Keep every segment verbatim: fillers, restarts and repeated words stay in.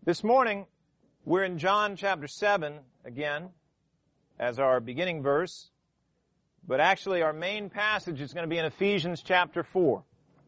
This morning, we're in John chapter seven again as our beginning verse, but actually our main passage is going to be in Ephesians chapter four.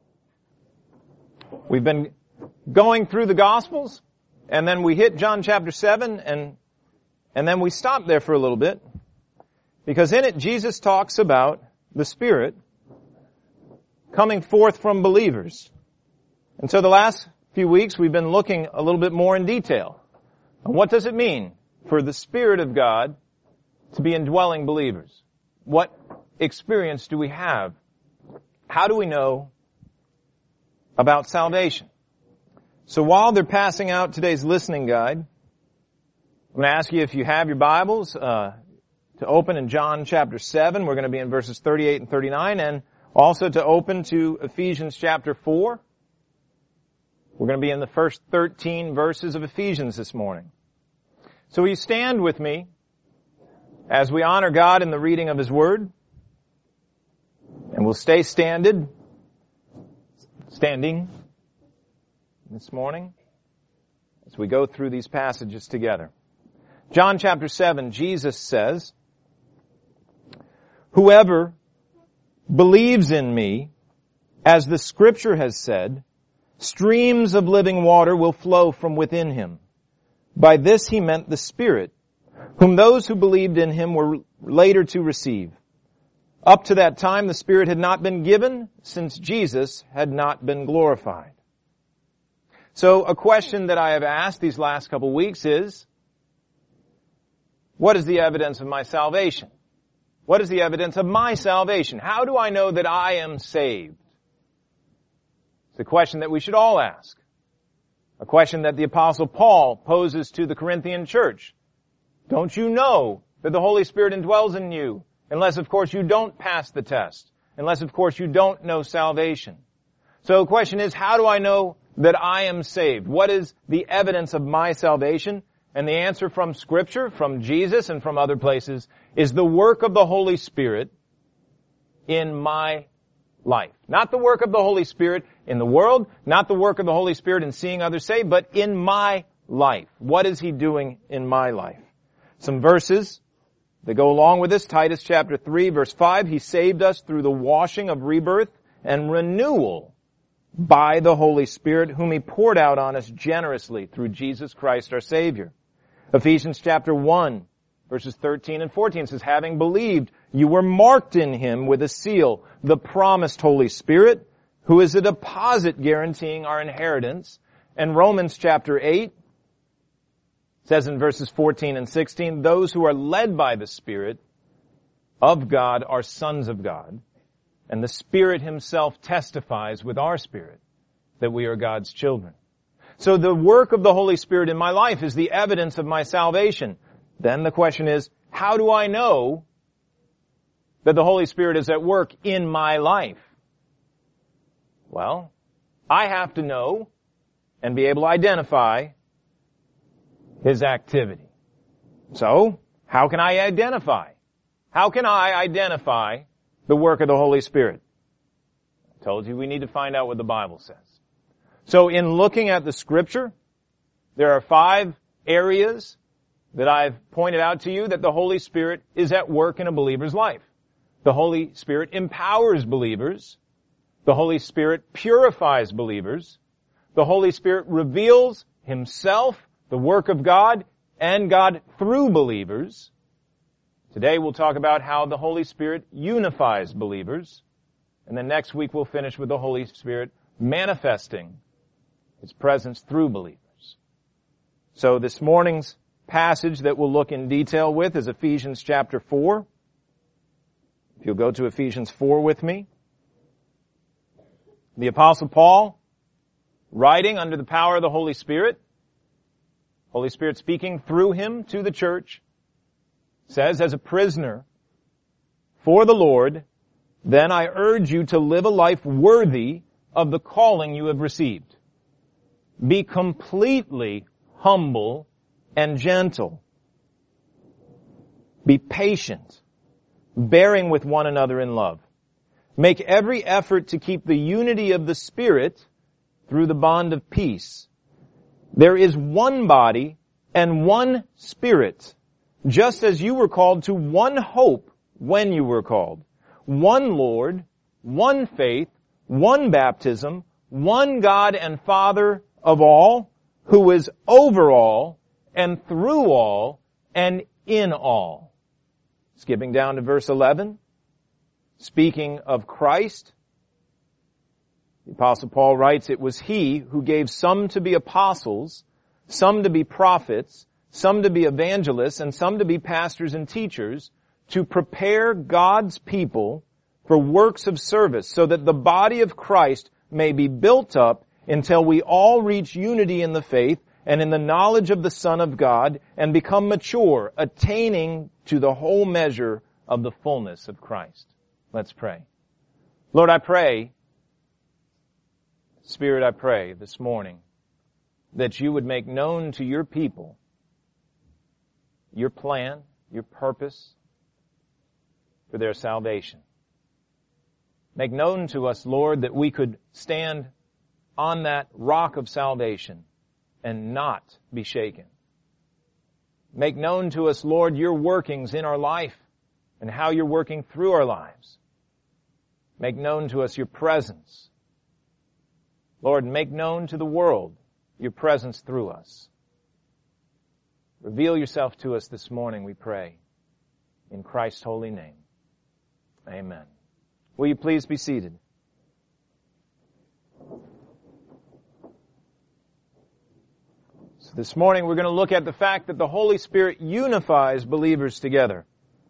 We've been going through the Gospels, and then we hit John chapter seven, and and then we stop there for a little bit, because in it Jesus talks about the Spirit coming forth from believers. And so the last few weeks we've been looking a little bit more in detail. And what does it mean for the Spirit of God to be indwelling believers? What experience do we have? How do we know about salvation? So while they're passing out today's listening guide, I'm going to ask you if you have your Bibles uh, to open in John chapter seven. We're going to be in verses thirty-eight and thirty-nine, and also to open to Ephesians chapter four. We're going to be in the first thirteen verses of Ephesians this morning. So will you stand with me as we honor God in the reading of His Word? And we'll stay standed, standing this morning as we go through these passages together. John chapter seven, Jesus says, "Whoever believes in me, as the Scripture has said, streams of living water will flow from within him. By this he meant the Spirit, whom those who believed in him were later to receive. Up to that time the Spirit had not been given, since Jesus had not been glorified." So a question that I have asked these last couple weeks is, what is the evidence of my salvation? What is the evidence of my salvation? How do I know that I am saved? It's a question that we should all ask. A question that the Apostle Paul poses to the Corinthian church. Don't you know that the Holy Spirit indwells in you? Unless, of course, you don't pass the test. Unless, of course, you don't know salvation. So the question is, how do I know that I am saved? What is the evidence of my salvation? And the answer from Scripture, from Jesus, and from other places is the work of the Holy Spirit in my life. Not the work of the Holy Spirit in the world, not the work of the Holy Spirit in seeing others saved, but in my life. What is He doing in my life? Some verses that go along with this. Titus chapter three, verse five, He saved us through the washing of rebirth and renewal by the Holy Spirit, whom He poured out on us generously through Jesus Christ our Savior. Ephesians chapter one, verses thirteen and fourteen says, "Having believed, you were marked in Him with a seal, the promised Holy Spirit, who is a deposit guaranteeing our inheritance." And Romans chapter eight says in verses fourteen and sixteen, "Those who are led by the Spirit of God are sons of God, and the Spirit Himself testifies with our spirit that we are God's children." So the work of the Holy Spirit in my life is the evidence of my salvation. Then the question is, how do I know that the Holy Spirit is at work in my life? Well, I have to know and be able to identify His activity. So, how can I identify? How can I identify the work of the Holy Spirit? I told you we need to find out what the Bible says. So in looking at the Scripture, there are five areas that I've pointed out to you that the Holy Spirit is at work in a believer's life. The Holy Spirit empowers believers. The Holy Spirit purifies believers. The Holy Spirit reveals Himself, the work of God, and God through believers. Today we'll talk about how the Holy Spirit unifies believers. And then next week we'll finish with the Holy Spirit manifesting His presence through believers. So this morning's passage that we'll look in detail with is Ephesians chapter four. If you'll go to Ephesians four with me. The Apostle Paul, writing under the power of the Holy Spirit, Holy Spirit speaking through him to the church, says, "As a prisoner for the Lord, then I urge you to live a life worthy of the calling you have received. Be completely humble and gentle. Be patient, bearing with one another in love. Make every effort to keep the unity of the Spirit through the bond of peace. There is one body and one Spirit, just as you were called to one hope when you were called. One Lord, one faith, one baptism, one God and Father of all, who is over all and through all and in all. Skipping down to verse eleven, speaking of Christ, the Apostle Paul writes, "It was He who gave some to be apostles, some to be prophets, some to be evangelists, and some to be pastors and teachers, to prepare God's people for works of service, so that the body of Christ may be built up until we all reach unity in the faith and in the knowledge of the Son of God, and become mature, attaining to the whole measure of the fullness of Christ." Let's pray. Lord, I pray, Spirit, I pray this morning that you would make known to your people your plan, your purpose for their salvation. Make known to us, Lord, that we could stand on that rock of salvation and not be shaken. Make known to us, Lord, your workings in our life and how you're working through our lives. Make known to us your presence. Lord, make known to the world your presence through us. Reveal yourself to us this morning, we pray. In Christ's holy name. Amen. Will you please be seated? So this morning we're going to look at the fact that the Holy Spirit unifies believers together.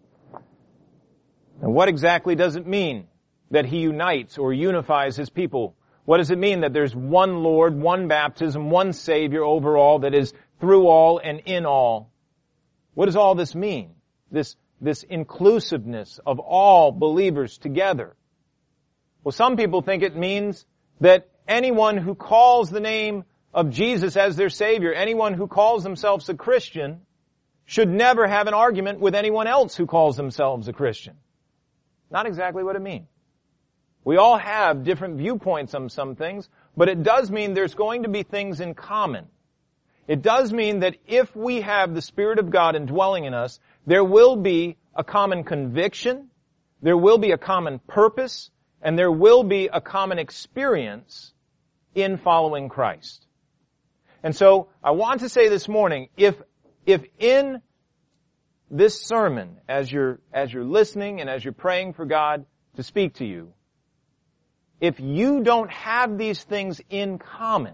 And what exactly does it mean that He unites or unifies His people? What does it mean that there's one Lord, one baptism, one Savior over all that is through all and in all? What does all this mean? This, this inclusiveness of all believers together. Well, some people think it means that anyone who calls the name of Jesus as their Savior, anyone who calls themselves a Christian, should never have an argument with anyone else who calls themselves a Christian. Not exactly what it means. We all have different viewpoints on some things, but it does mean there's going to be things in common. It does mean that if we have the Spirit of God indwelling in us, there will be a common conviction, there will be a common purpose, and there will be a common experience in following Christ. And so, I want to say this morning, if, if in this sermon, as you're, as you're listening and as you're praying for God to speak to you, if you don't have these things in common,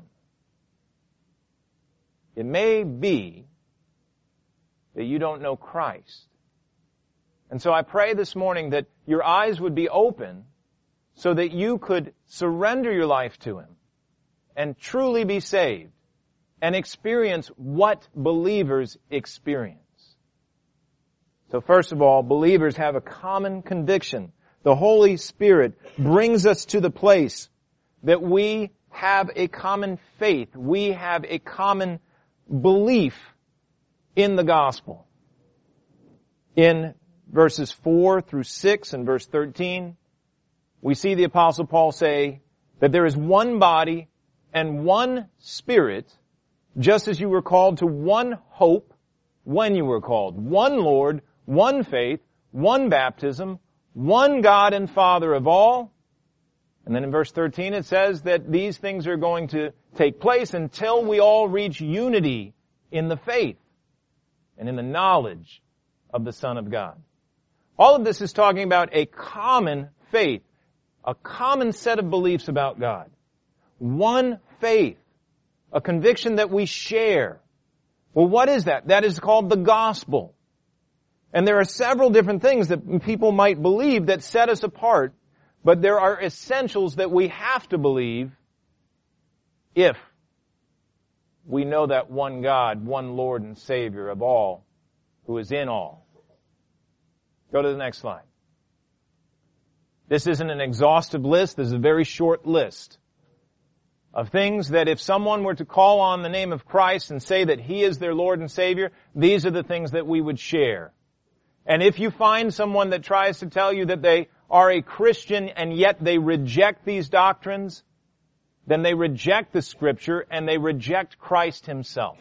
it may be that you don't know Christ. And so I pray this morning that your eyes would be open so that you could surrender your life to Him and truly be saved and experience what believers experience. So first of all, believers have a common conviction. The Holy Spirit brings us to the place that we have a common faith. We have a common belief in the gospel. In verses four through six and verse thirteen, we see the Apostle Paul say that there is one body and one Spirit, just as you were called to one hope when you were called. One Lord, one faith, one baptism, one God and Father of all. And then in verse thirteen it says that these things are going to take place until we all reach unity in the faith and in the knowledge of the Son of God. All of this is talking about a common faith, a common set of beliefs about God. One faith, a conviction that we share. Well, what is that? That is called the gospel. And there are several different things that people might believe that set us apart, but there are essentials that we have to believe if we know that one God, one Lord and Savior of all, who is in all. Go to the next slide. This isn't an exhaustive list. This is a very short list of things that if someone were to call on the name of Christ and say that He is their Lord and Savior, these are the things that we would share. And if you find someone that tries to tell you that they are a Christian and yet they reject these doctrines, then they reject the Scripture and they reject Christ Himself.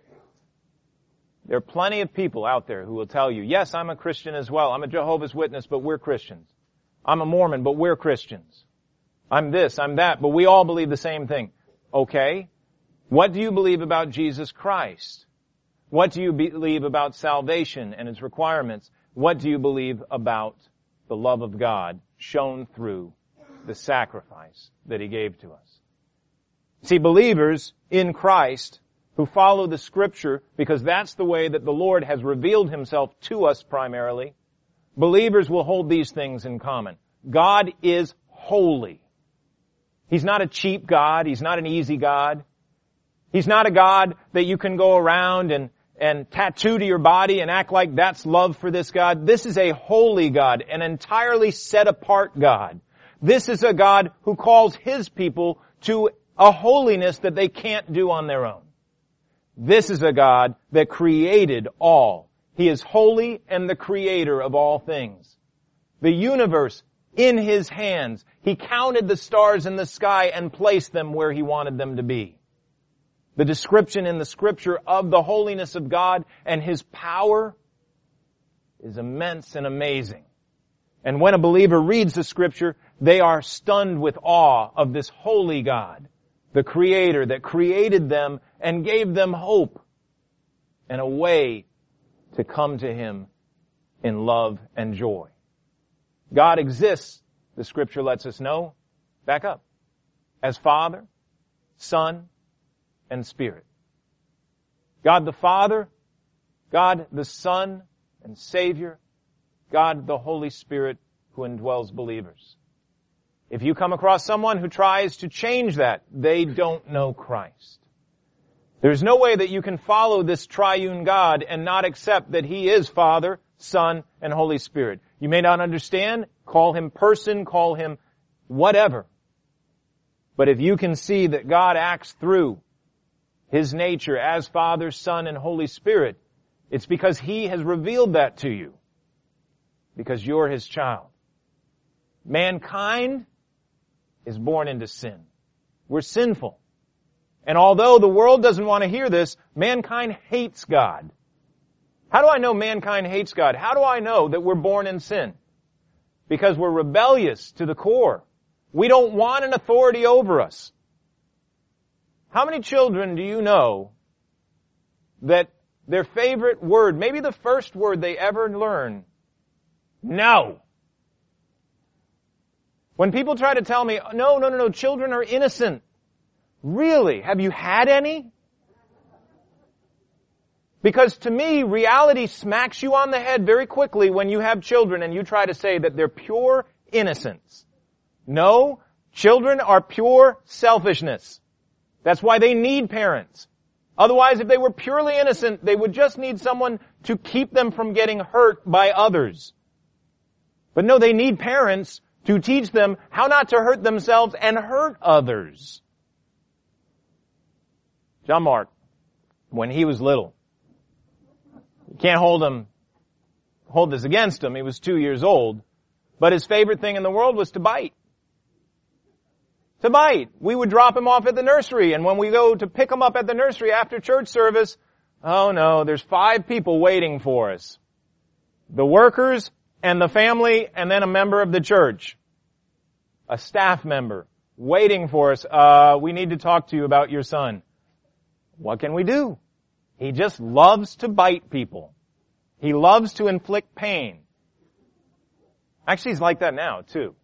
There are plenty of people out there who will tell you, yes, I'm a Christian as well. I'm a Jehovah's Witness, but we're Christians. I'm a Mormon, but we're Christians. I'm this, I'm that, but we all believe the same thing. Okay. What do you believe about Jesus Christ? What do you believe about salvation and its requirements? What do you believe about the love of God shown through the sacrifice that He gave to us? See, believers in Christ who follow the Scripture, because that's the way that the Lord has revealed Himself to us primarily, believers will hold these things in common. God is holy. He's not a cheap God. He's not an easy God. He's not a God that you can go around and, and tattoo to your body and act like that's love for this God. This is a holy God, an entirely set apart God. This is a God who calls His people to a holiness that they can't do on their own. This is a God that created all. He is holy and the creator of all things. The universe in His hands. He counted the stars in the sky and placed them where He wanted them to be. The description in the Scripture of the holiness of God and His power is immense and amazing. And when a believer reads the Scripture, they are stunned with awe of this holy God, the Creator that created them and gave them hope and a way to come to Him in love and joy. God exists, the Scripture lets us know, back up, as Father, Son, and Spirit. God the Father, God the Son and Savior, God the Holy Spirit who indwells believers. If you come across someone who tries to change that, they don't know Christ. There's no way that you can follow this triune God and not accept that He is Father, Son, and Holy Spirit. You may not understand, call Him person, call Him whatever. But if you can see that God acts through His nature as Father, Son, and Holy Spirit, it's because He has revealed that to you. Because you're His child. Mankind is born into sin. We're sinful. And although the world doesn't want to hear this, mankind hates God. How do I know mankind hates God? How do I know that we're born in sin? Because we're rebellious to the core. We don't want an authority over us. How many children do you know that their favorite word, maybe the first word they ever learn, no? When people try to tell me, no, no, no, no, children are innocent. Really? Have you had any? Because to me, reality smacks you on the head very quickly when you have children and you try to say that they're pure innocence. No, children are pure selfishness. That's why they need parents. Otherwise, if they were purely innocent, they would just need someone to keep them from getting hurt by others. But no, they need parents to teach them how not to hurt themselves and hurt others. John Mark, when he was little, you can't hold him, hold this against him. He was two years old, but his favorite thing in the world was to bite. To bite. We would drop him off at the nursery, and when we go to pick him up at the nursery after church service, oh no, there's five people waiting for us. The workers and the family, and then a member of the church. A staff member waiting for us. Uh, we need to talk to you about your son. What can we do? He just loves to bite people. He loves to inflict pain. Actually, he's like that now, too.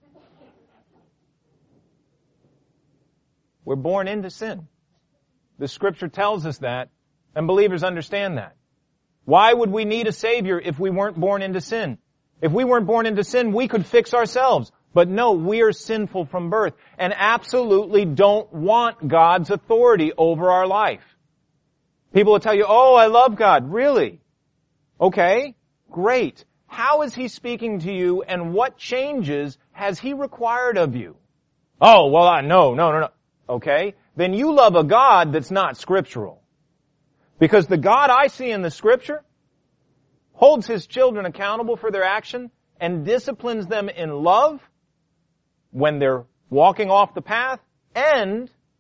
We're born into sin. The Scripture tells us that, and believers understand that. Why would we need a Savior if we weren't born into sin? If we weren't born into sin, we could fix ourselves. But no, we are sinful from birth and absolutely don't want God's authority over our life. People will tell you, oh, I love God. Really? Okay, great. How is He speaking to you and what changes has He required of you? Oh, well, I, no, no, no, no. Okay, then you love a God that's not scriptural. Because the God I see in the Scripture holds His children accountable for their action and disciplines them in love when they're walking off the path and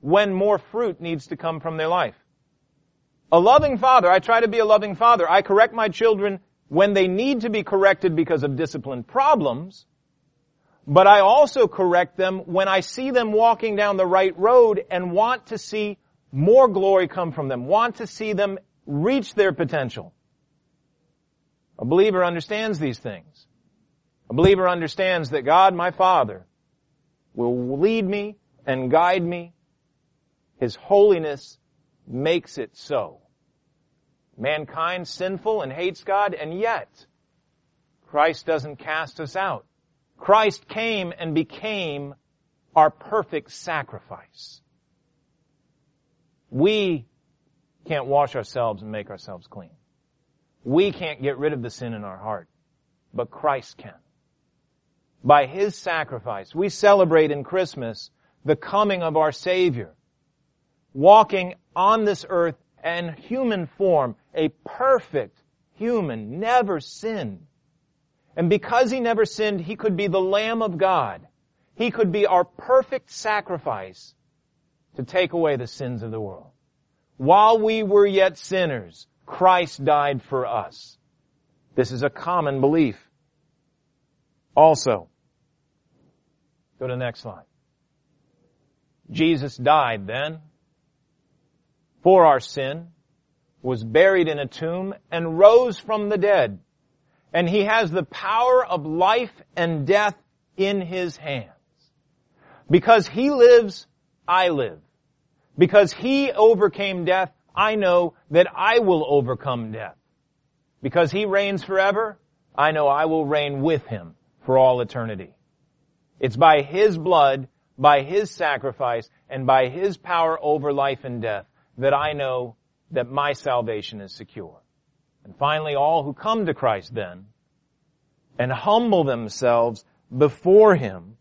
when more fruit needs to come from their life. A loving father, I try to be a loving father. I correct my children when they need to be corrected because of discipline problems, but I also correct them when I see them walking down the right road and want to see more glory come from them, want to see them reach their potential. A believer understands these things. A believer understands that God, my Father, will lead me and guide me. His holiness makes it so. Mankind's sinful and hates God, and yet Christ doesn't cast us out. Christ came and became our perfect sacrifice. We can't wash ourselves and make ourselves clean. We can't get rid of the sin in our heart, but Christ can. By His sacrifice, we celebrate in Christmas the coming of our Savior, walking on this earth in human form, a perfect human, never sinned. And because He never sinned, He could be the Lamb of God. He could be our perfect sacrifice to take away the sins of the world. While we were yet sinners, Christ died for us. This is a common belief. Also, go to the next slide. Jesus died then for our sin, was buried in a tomb, and rose from the dead. And He has the power of life and death in His hands. Because He lives, I live. Because He overcame death, I know that I will overcome death. Because He reigns forever, I know I will reign with Him for all eternity. It's by His blood, by His sacrifice, and by His power over life and death that I know that my salvation is secure. And finally, all who come to Christ then and humble themselves before Him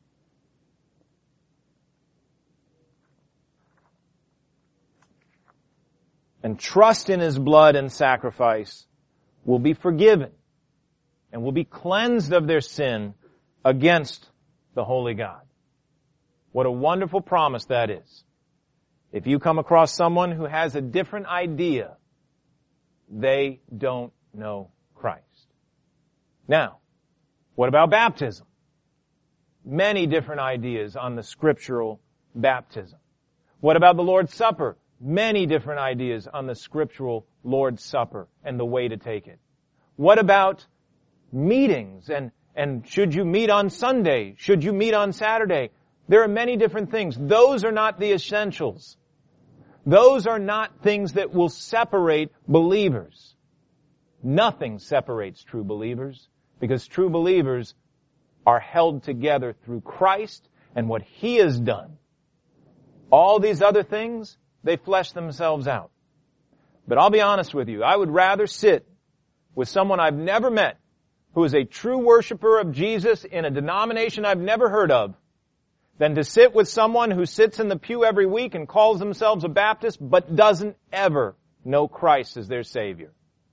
and trust in His blood and sacrifice will be forgiven and will be cleansed of their sin against the holy God. What a wonderful promise that is. If you come across someone who has a different idea, they don't know Christ. Now, what about baptism? Many different ideas on the scriptural baptism. What about the Lord's Supper? Many different ideas on the scriptural Lord's Supper and the way to take it. What about meetings and, and should you meet on Sunday? Should you meet on Saturday? There are many different things. Those are not the essentials. Those are not things that will separate believers. Nothing separates true believers because true believers are held together through Christ and what He has done. All these other things, they flesh themselves out. But I'll be honest with you, I would rather sit with someone I've never met who is a true worshiper of Jesus in a denomination I've never heard of than to sit with someone who sits in the pew every week and calls themselves a Baptist but doesn't ever know Christ as their Savior.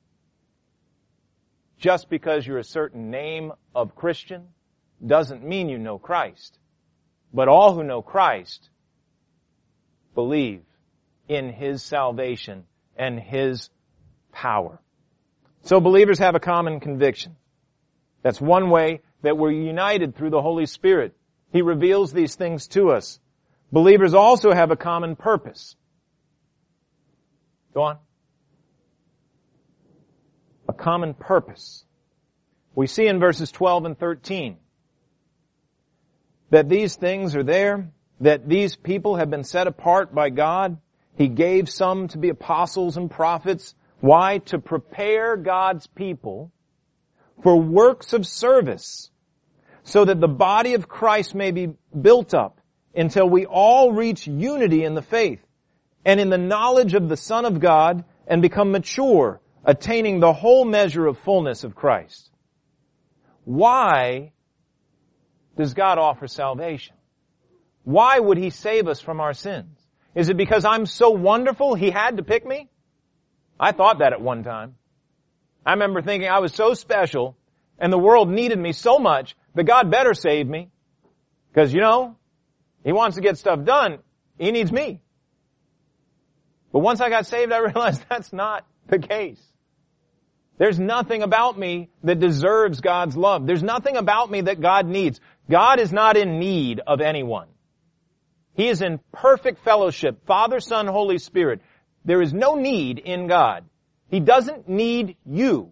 Just because you're a certain name of Christian doesn't mean you know Christ. But all who know Christ believe in His salvation and His power. So believers have a common conviction. That's one way that we're united through the Holy Spirit. He reveals these things to us. Believers also have a common purpose. Go on. A common purpose. We see in verses twelve and thirteen that these things are there, that these people have been set apart by God. He gave some to be apostles and prophets. Why? To prepare God's people for works of service, so that the body of Christ may be built up until we all reach unity in the faith and in the knowledge of the Son of God and become mature, attaining the whole measure of fullness of Christ. Why does God offer salvation? Why would He save us from our sins? Is it because I'm so wonderful He had to pick me? I thought that at one time. I remember thinking I was so special and the world needed me so much that God better save me. Because, you know, He wants to get stuff done. He needs me. But once I got saved, I realized that's not the case. There's nothing about me that deserves God's love. There's nothing about me that God needs. God is not in need of anyone. He is in perfect fellowship, Father, Son, Holy Spirit. There is no need in God. He doesn't need you.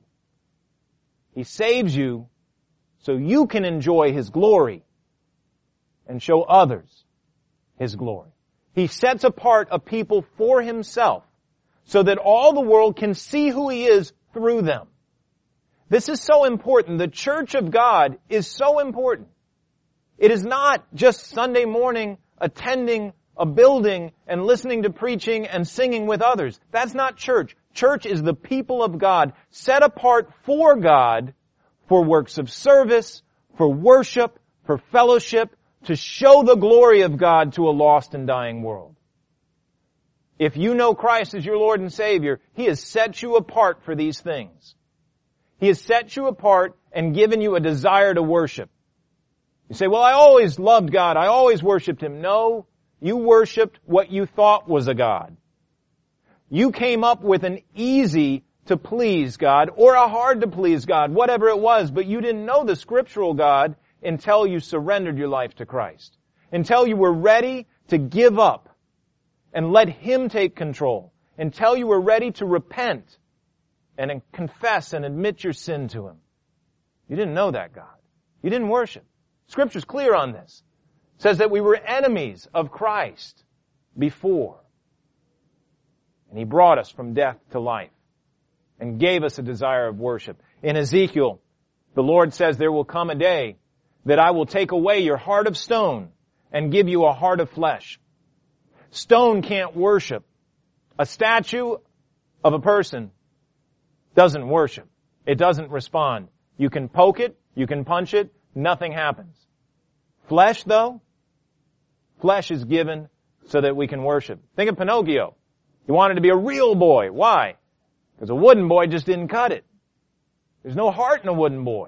He saves you so you can enjoy His glory and show others His glory. He sets apart a people for Himself so that all the world can see who He is through them. This is so important. The church of God is so important. It is not just Sunday morning attending a building and listening to preaching and singing with others. That's not church. Church is the people of God set apart for God, for works of service, for worship, for fellowship, to show the glory of God to a lost and dying world. If you know Christ as your Lord and Savior, He has set you apart for these things. He has set you apart and given you a desire to worship. You say, well, I always loved God. I always worshiped Him. No, you worshiped what you thought was a God. You came up with an easy to please God or a hard to please God, whatever it was, but you didn't know the scriptural God until you surrendered your life to Christ. Until you were ready to give up and let Him take control. Until you were ready to repent and confess and admit your sin to Him. You didn't know that God. You didn't worship. Scripture's clear on this. It says that we were enemies of Christ before. And He brought us from death to life and gave us a desire of worship. In Ezekiel, the Lord says there will come a day that I will take away your heart of stone and give you a heart of flesh. Stone can't worship. A statue of a person doesn't worship. It doesn't respond. You can poke it, you can punch it, nothing happens. Flesh, though, flesh is given so that we can worship. Think of Pinocchio. He wanted to be a real boy. Why? Because a wooden boy just didn't cut it. There's no heart in a wooden boy.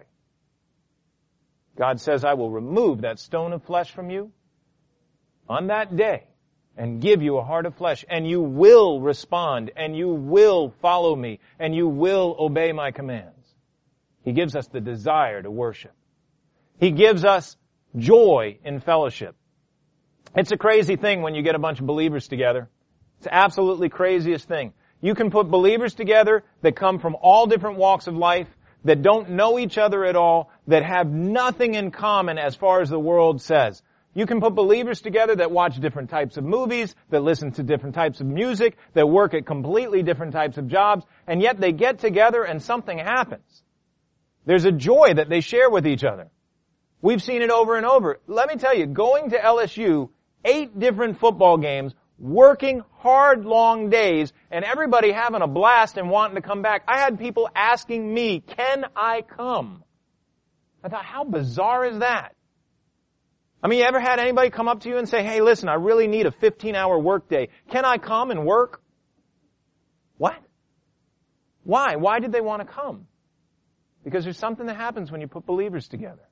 God says, I will remove that stone of flesh from you on that day and give you a heart of flesh, and you will respond, and you will follow me, and you will obey my commands. He gives us the desire to worship. He gives us joy in fellowship. It's a crazy thing when you get a bunch of believers together. It's the absolutely craziest thing. You can put believers together that come from all different walks of life, that don't know each other at all, that have nothing in common as far as the world says. You can put believers together that watch different types of movies, that listen to different types of music, that work at completely different types of jobs, and yet they get together and something happens. There's a joy that they share with each other. We've seen it over and over. Let me tell you, going to L S U, eight different football games, working hard, long days, and everybody having a blast and wanting to come back. I had people asking me, can I come? I thought, how bizarre is that? I mean, you ever had anybody come up to you and say, hey, listen, I really need a fifteen-hour work day. Can I come and work? What? Why? Why did they want to come? Because there's something that happens when you put believers together.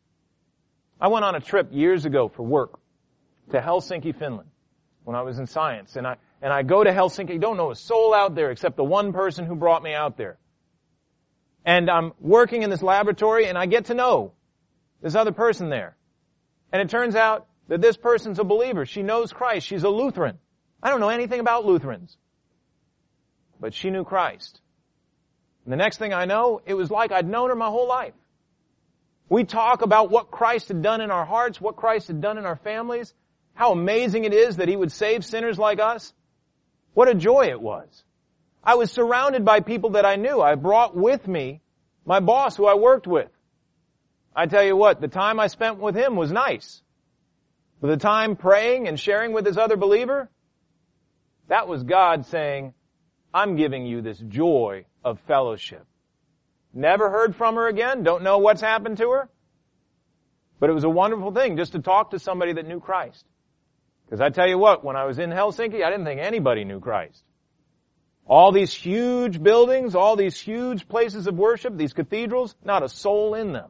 I went on a trip years ago for work to Helsinki, Finland, when I was in science. And I, and I go to Helsinki, don't know a soul out there except the one person who brought me out there. And I'm working in this laboratory and I get to know this other person there. And it turns out that this person's a believer. She knows Christ. She's a Lutheran. I don't know anything about Lutherans. But she knew Christ. And the next thing I know, it was like I'd known her my whole life. We talk about what Christ had done in our hearts, what Christ had done in our families, how amazing it is that He would save sinners like us. What a joy it was. I was surrounded by people that I knew. I brought with me my boss who I worked with. I tell you what, the time I spent with him was nice. But the time praying and sharing with this other believer, that was God saying, I'm giving you this joy of fellowship. Never heard from her again, don't know what's happened to her. But it was a wonderful thing just to talk to somebody that knew Christ. Because I tell you what, when I was in Helsinki, I didn't think anybody knew Christ. All these huge buildings, all these huge places of worship, these cathedrals, not a soul in them.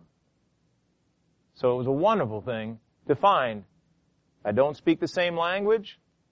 So it was a wonderful thing to find. I don't speak the same language.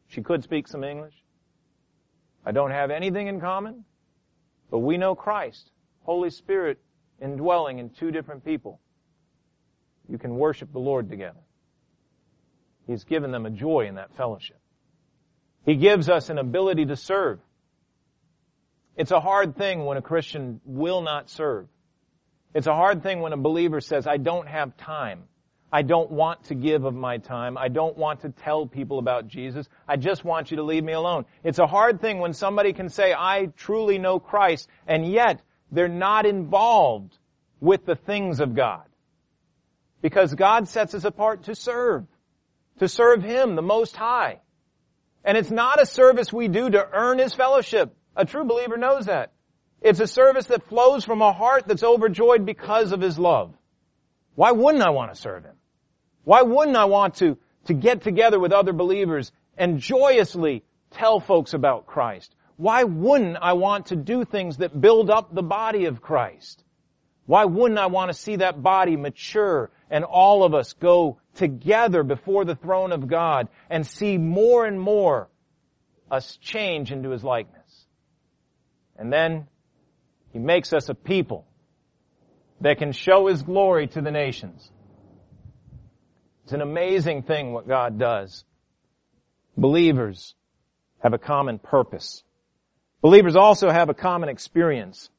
She could speak some English. I don't have anything in common, but we know Christ, Holy Spirit indwelling in two different people. You can worship the Lord together. He's given them a joy in that fellowship. He gives us an ability to serve. It's a hard thing when a Christian will not serve. It's a hard thing when a believer says, I don't have time. I don't want to give of my time. I don't want to tell people about Jesus. I just want you to leave me alone. It's a hard thing when somebody can say, I truly know Christ, and yet they're not involved with the things of God. Because God sets us apart to serve. To serve Him, the Most High. And it's not a service we do to earn His fellowship. A true believer knows that. It's a service that flows from a heart that's overjoyed because of His love. Why wouldn't I want to serve Him? Why wouldn't I want to, to get together with other believers and joyously tell folks about Christ? Why wouldn't I want to do things that build up the body of Christ? Why wouldn't I want to see that body mature and all of us go together before the throne of God and see more and more us change into His likeness? And then He makes us a people that can show His glory to the nations. It's an amazing thing what God does. Believers have a common purpose. Believers also have a common experience.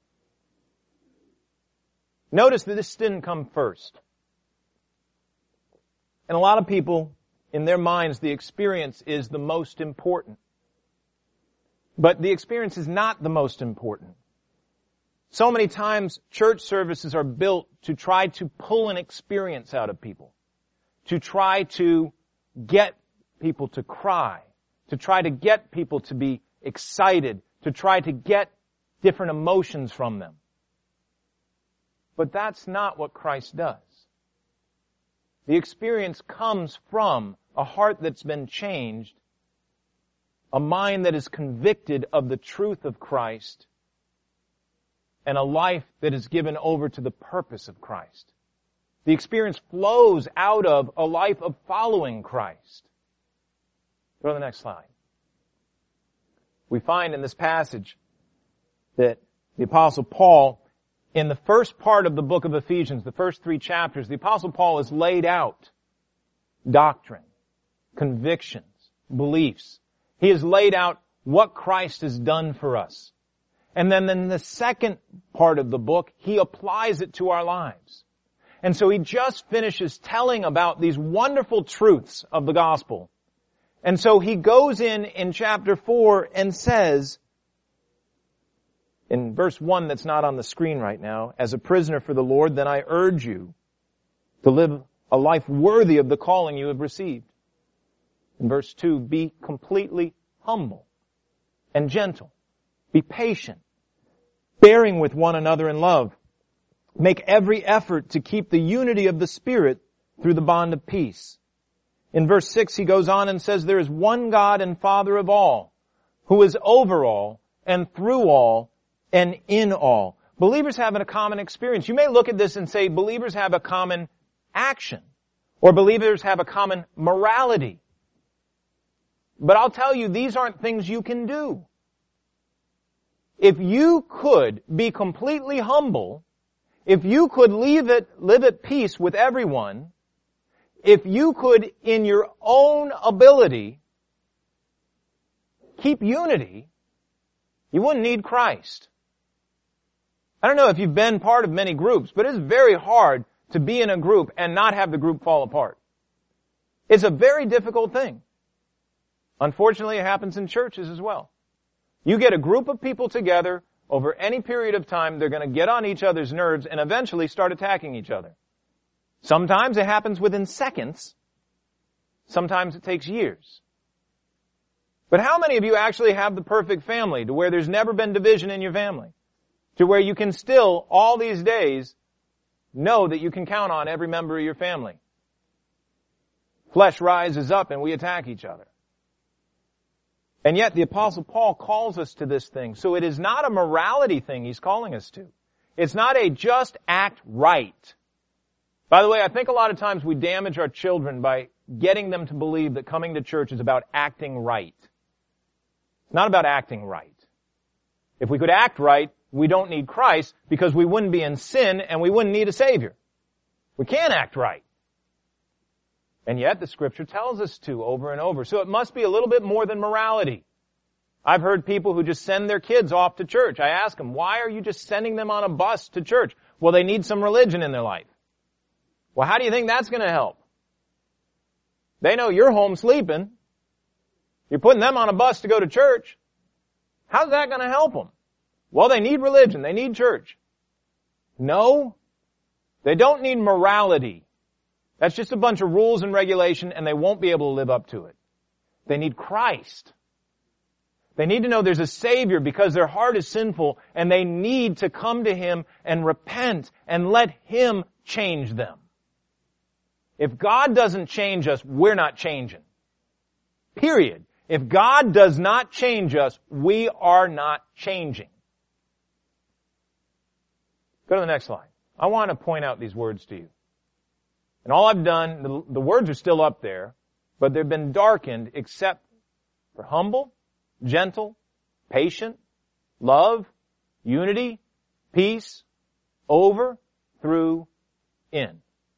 Notice that this didn't come first. And a lot of people, in their minds, the experience is the most important. But the experience is not the most important. So many times, church services are built to try to pull an experience out of people. To try to get people to cry. To try to get people to be excited. To try to get different emotions from them. But that's not what Christ does. The experience comes from a heart that's been changed, a mind that is convicted of the truth of Christ, and a life that is given over to the purpose of Christ. The experience flows out of a life of following Christ. Go to the next slide. We find in this passage that the Apostle Paul, in the first part of the book of Ephesians, the first three chapters, the Apostle Paul has laid out doctrine, convictions, beliefs. He has laid out what Christ has done for us. And then in the second part of the book, he applies it to our lives. And so he just finishes telling about these wonderful truths of the gospel. And so he goes in in chapter four and says, in verse one that's not on the screen right now, as a prisoner for the Lord, then I urge you to live a life worthy of the calling you have received. In verse two, be completely humble and gentle. Be patient, bearing with one another in love. Make every effort to keep the unity of the Spirit through the bond of peace. In verse six, he goes on and says, there is one God and Father of all, who is over all and through all and in all. Believers have a common experience. You may look at this and say believers have a common action, or believers have a common morality. But I'll tell you, these aren't things you can do. If you could be completely humble, if you could leave it, live at peace with everyone, if you could, in your own ability, keep unity, you wouldn't need Christ. I don't know if you've been part of many groups, but it's very hard to be in a group and not have the group fall apart. It's a very difficult thing. Unfortunately, it happens in churches as well. You get a group of people together over any period of time, they're going to get on each other's nerves and eventually start attacking each other. Sometimes it happens within seconds. Sometimes it takes years. But how many of you actually have the perfect family to where there's never been division in your family? To where you can still, all these days, know that you can count on every member of your family. Flesh rises up and we attack each other. And yet the Apostle Paul calls us to this thing. So it is not a morality thing he's calling us to. It's not a just act right. By the way, I think a lot of times we damage our children by getting them to believe that coming to church is about acting right. It's not about acting right. If we could act right, we don't need Christ because we wouldn't be in sin and we wouldn't need a Savior. We can't act right. And yet the Scripture tells us to over and over. So it must be a little bit more than morality. I've heard people who just send their kids off to church. I ask them, why are you just sending them on a bus to church? Well, they need some religion in their life. Well, how do you think that's going to help? They know you're home sleeping. You're putting them on a bus to go to church. How's that going to help them? Well, they need religion. They need church. No, they don't need morality. That's just a bunch of rules and regulation, and they won't be able to live up to it. They need Christ. They need to know there's a Savior because their heart is sinful, and they need to come to Him and repent and let Him change them. If God doesn't change us, we're not changing. Period. If God does not change us, we are not changing. Go to the next slide. I want to point out these words to you. And all I've done, the, the words are still up there, but they've been darkened except for humble, gentle, patient, love, unity, peace, over, through, in.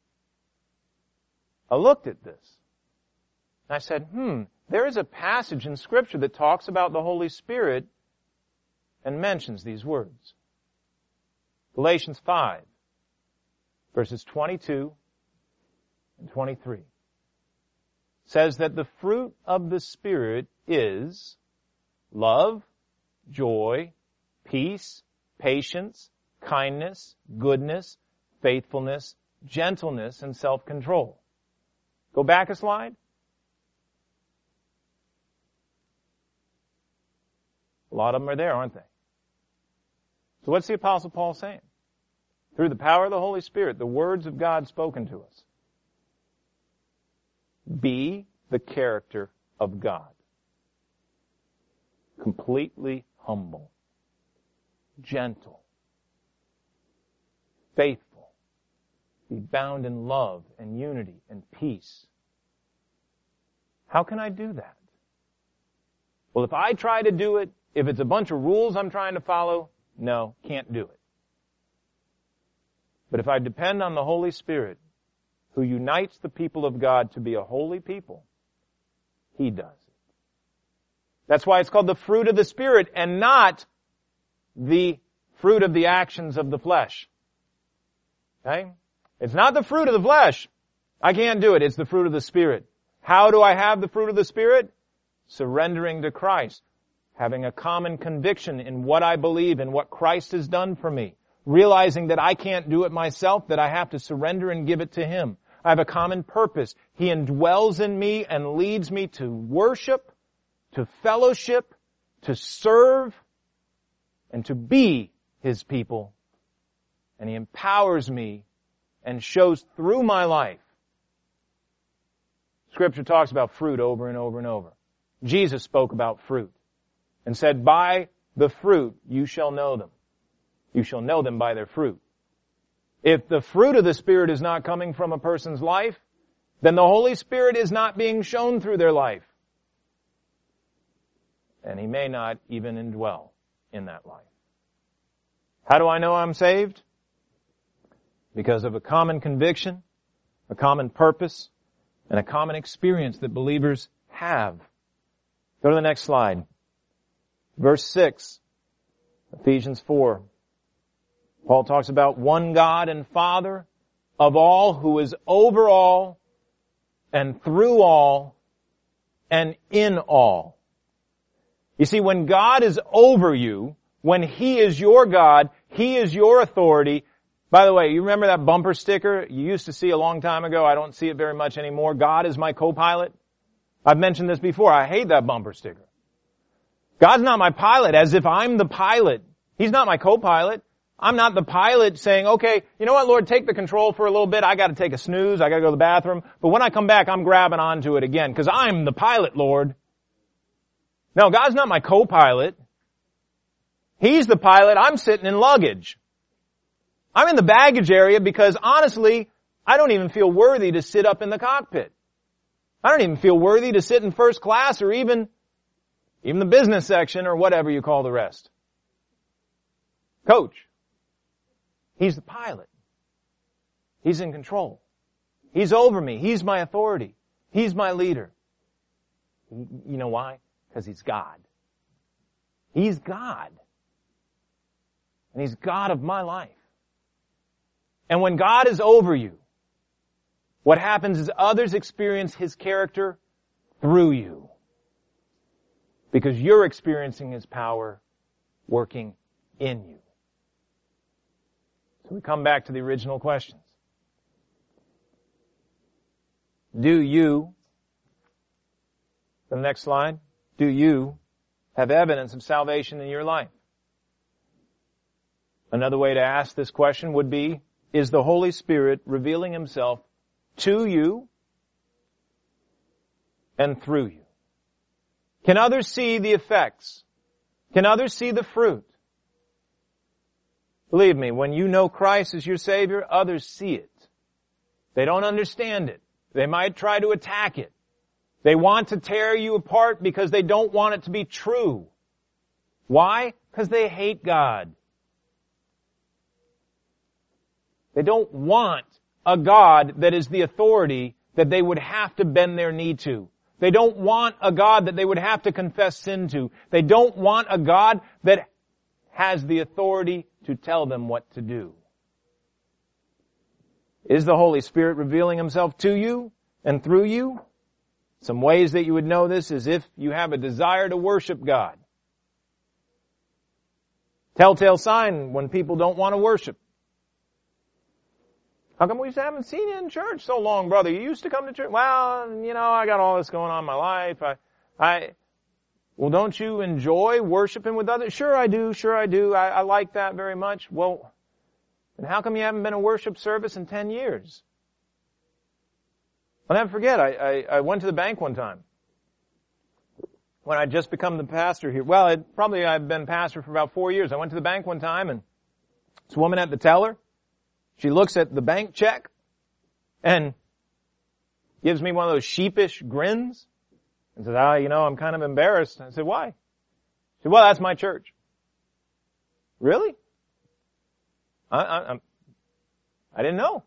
I looked at this. And I said, hmm, there is a passage in Scripture that talks about the Holy Spirit and mentions these words. Galatians five, verses twenty-two and twenty-three says that the fruit of the Spirit is love, joy, peace, patience, kindness, goodness, faithfulness, gentleness, and self-control. Go back a slide. A lot of them are there, aren't they? So what's the Apostle Paul saying? Through the power of the Holy Spirit, the words of God spoken to us. Be the character of God. Completely humble, gentle, faithful, be bound in love and unity and peace. How can I do that? Well, if I try to do it, if it's a bunch of rules I'm trying to follow, no, can't do it. But if I depend on the Holy Spirit, who unites the people of God to be a holy people, He does it. That's why it's called the fruit of the Spirit and not the fruit of the actions of the flesh. Okay? It's not the fruit of the flesh. I can't do it. It's the fruit of the Spirit. How do I have the fruit of the Spirit? Surrendering to Christ. Having a common conviction in what I believe and what Christ has done for me. Realizing that I can't do it myself, that I have to surrender and give it to Him. I have a common purpose. He indwells in me and leads me to worship, to fellowship, to serve, and to be His people. And He empowers me and shows through my life. Scripture talks about fruit over and over and over. Jesus spoke about fruit and said, by the fruit you shall know them. You shall know them by their fruit. If the fruit of the Spirit is not coming from a person's life, then the Holy Spirit is not being shown through their life. And He may not even indwell in that life. How do I know I'm saved? Because of a common conviction, a common purpose, and a common experience that believers have. Go to the next slide. Verse six, Ephesians four. Paul talks about one God and Father of all, who is over all and through all and in all. You see, when God is over you, when He is your God, He is your authority. By the way, you remember that bumper sticker you used to see a long time ago? I don't see it very much anymore. God is my co-pilot. I've mentioned this before. I hate that bumper sticker. God's not my pilot, as if I'm the pilot. He's not my co-pilot. I'm not the pilot saying, okay, you know what, Lord, take the control for a little bit. I got to take a snooze. I got to go to the bathroom. But when I come back, I'm grabbing onto it again because I'm the pilot, Lord. No, God's not my co-pilot. He's the pilot. I'm sitting in luggage. I'm in the baggage area because honestly, I don't even feel worthy to sit up in the cockpit. I don't even feel worthy to sit in first class or even, even the business section or whatever you call the rest. Coach. He's the pilot. He's in control. He's over me. He's my authority. He's my leader. You know why? Because He's God. He's God. And He's God of my life. And when God is over you, what happens is others experience His character through you. Because you're experiencing His power working in you. So we come back to the original questions. Do you, the next slide, do you have evidence of salvation in your life? Another way to ask this question would be, is the Holy Spirit revealing Himself to you and through you? Can others see the effects? Can others see the fruit? Believe me, when you know Christ as your Savior, others see it. They don't understand it. They might try to attack it. They want to tear you apart because they don't want it to be true. Why? Because they hate God. They don't want a God that is the authority that they would have to bend their knee to. They don't want a God that they would have to confess sin to. They don't want a God that has the authority to tell them what to do. Is the Holy Spirit revealing Himself to you and through you? Some ways that you would know this is if you have a desire to worship God. Telltale sign when people don't want to worship. How come we haven't seen you in church so long, brother? You used to come to church. Well, you know, I got all this going on in my life. I, I, well, don't you enjoy worshiping with others? Sure I do, sure I do. I, I like that very much. Well, then how come you haven't been in a worship service in ten years? I'll never forget, I, I, I went to the bank one time when I'd just become the pastor here. Well, it, probably I've been pastor for about four years. I went to the bank one time and this woman at the teller, she looks at the bank check and gives me one of those sheepish grins and says, ah, you know, I'm kind of embarrassed. I said, why? She said, well, that's my church. Really? I, I, I'm, I didn't know.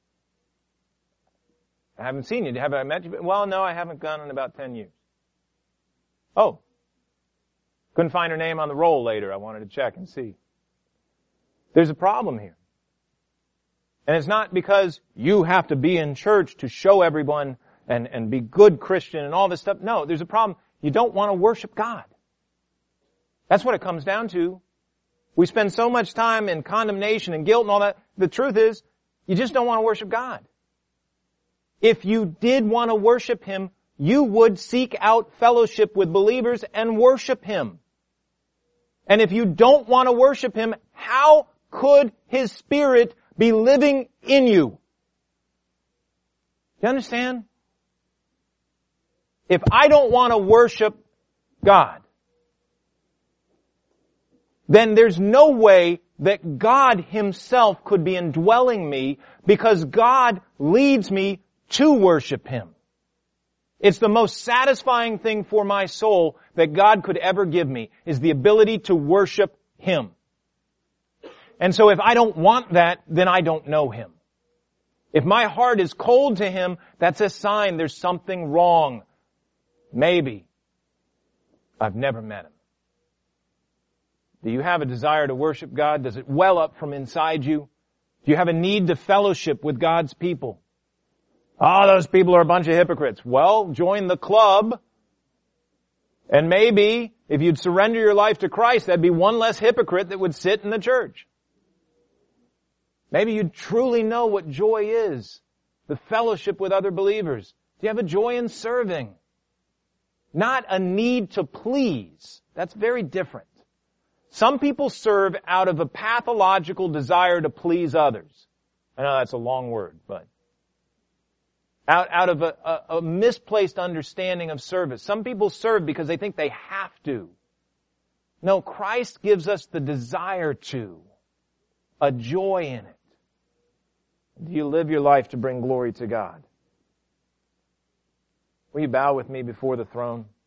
I haven't seen you. Have I met you? Well, no, I haven't gone in about ten years. Oh. Couldn't find her name on the roll later. I wanted to check and see. There's a problem here. And it's not because you have to be in church to show everyone and, and be good Christian and all this stuff. No, there's a problem. You don't want to worship God. That's what it comes down to. We spend so much time in condemnation and guilt and all that. The truth is, you just don't want to worship God. If you did want to worship Him, you would seek out fellowship with believers and worship Him. And if you don't want to worship Him, how could His Spirit be living in you? Do you understand? If I don't want to worship God, then there's no way that God Himself could be indwelling me because God leads me to worship Him. It's the most satisfying thing for my soul that God could ever give me, is the ability to worship Him. And so if I don't want that, then I don't know Him. If my heart is cold to Him, that's a sign there's something wrong. Maybe I've never met Him. Do you have a desire to worship God? Does it well up from inside you? Do you have a need to fellowship with God's people? Oh, those people are a bunch of hypocrites. Well, join the club. And maybe if you'd surrender your life to Christ, that'd be one less hypocrite that would sit in the church. Maybe you'd truly know what joy is. The fellowship with other believers. Do you have a joy in serving? Not a need to please. That's very different. Some people serve out of a pathological desire to please others. I know that's a long word, but out, out of a, a, a misplaced understanding of service. Some people serve because they think they have to. No, Christ gives us the desire to, a joy in it. Do you live your life to bring glory to God? Will you bow with me before the throne?